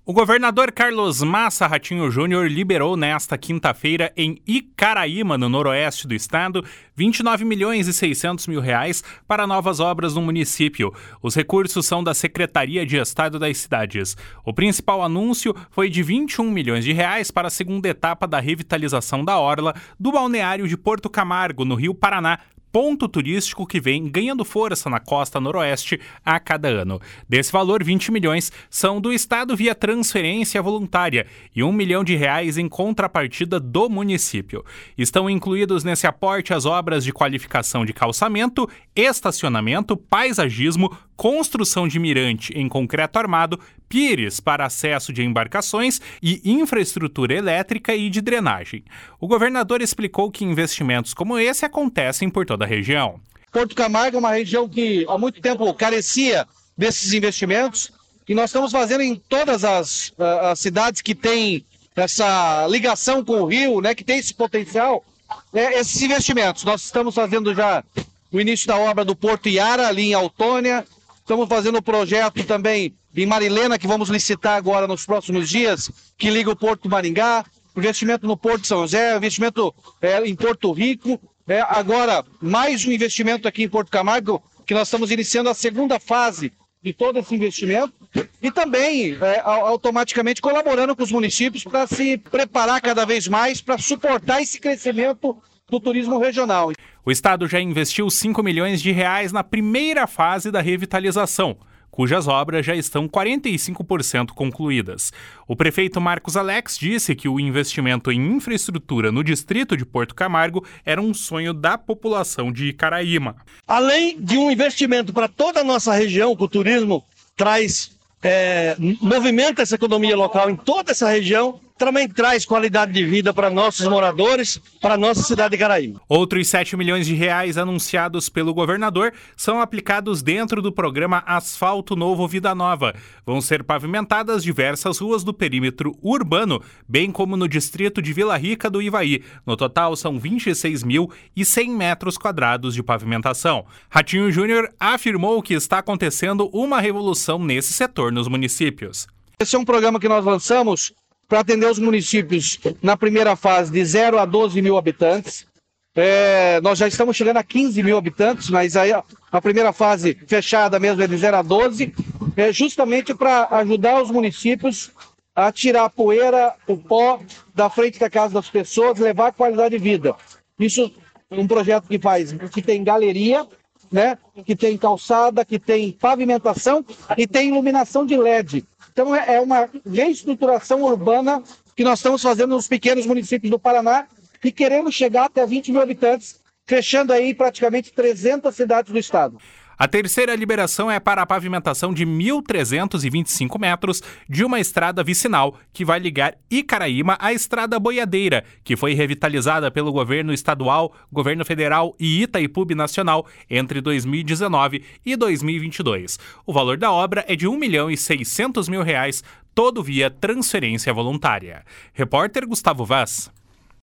O governador Carlos Massa Ratinho Júnior liberou nesta quinta-feira em Icaraíma, no noroeste do estado, 29 milhões e 600 mil reais para novas obras no município. Os recursos são da Secretaria de Estado das Cidades. O principal anúncio foi de 21 milhões de reais para a segunda etapa da revitalização da orla do balneário de Porto Camargo, no Rio Paraná, ponto turístico que vem ganhando força na costa noroeste a cada ano. Desse valor, 20 milhões são do Estado via transferência voluntária e 1 milhão de reais em contrapartida do município. Estão incluídos nesse aporte as obras de qualificação de calçamento, estacionamento, paisagismo, construção de mirante em concreto armado, pires para acesso de embarcações e infraestrutura elétrica e de drenagem. O governador explicou que investimentos como esse acontecem por toda a região. Porto Camargo é uma região que há muito tempo carecia desses investimentos e nós estamos fazendo em todas as cidades que têm essa ligação com o rio, né, que tem esse potencial, esses investimentos. Nós estamos fazendo já o início da obra do Porto Iara, ali em Autônia. Estamos fazendo o projeto também em Marilena, que vamos licitar agora nos próximos dias, que liga o Porto Maringá, investimento no Porto São José, investimento em Porto Rico. Agora, mais um investimento aqui em Porto Camargo, que nós estamos iniciando a segunda fase de todo esse investimento e também automaticamente colaborando com os municípios para se preparar cada vez mais para suportar esse crescimento do turismo regional. O Estado já investiu 5 milhões de reais na primeira fase da revitalização, cujas obras já estão 45% concluídas. O prefeito Marcos Alex disse que o investimento em infraestrutura no distrito de Porto Camargo era um sonho da população de Icaraíma. Além de um investimento para toda a nossa região, que o turismo traz, movimenta essa economia local em toda essa região, também traz qualidade de vida para nossos moradores, para a nossa cidade de Icaraíma. Outros 7 milhões de reais anunciados pelo governador são aplicados dentro do programa Asfalto Novo Vida Nova. Vão ser pavimentadas diversas ruas do perímetro urbano, bem como no distrito de Vila Rica do Ivaí. No total, são 26.100 metros quadrados de pavimentação. Ratinho Júnior afirmou que está acontecendo uma revolução nesse setor nos municípios. Esse é um programa que nós lançamos para atender os municípios na primeira fase de 0 a 12 mil habitantes. Nós já estamos chegando a 15 mil habitantes, mas aí a primeira fase fechada mesmo é de 0 a 12, justamente para ajudar os municípios a tirar a poeira, o pó da frente da casa das pessoas, levar qualidade de vida. Isso é um projeto que tem galeria, né, que tem calçada, que tem pavimentação e tem iluminação de LED. Então é uma reestruturação urbana que nós estamos fazendo nos pequenos municípios do Paraná e queremos chegar até 20 mil habitantes, fechando aí praticamente 300 cidades do estado. A terceira liberação é para a pavimentação de 1.325 metros de uma estrada vicinal que vai ligar Icaraíma à Estrada Boiadeira, que foi revitalizada pelo governo estadual, governo federal e Itaipu Nacional entre 2019 e 2022. O valor da obra é de 1 milhão e 600 mil reais, todo via transferência voluntária. Repórter Gustavo Vaz.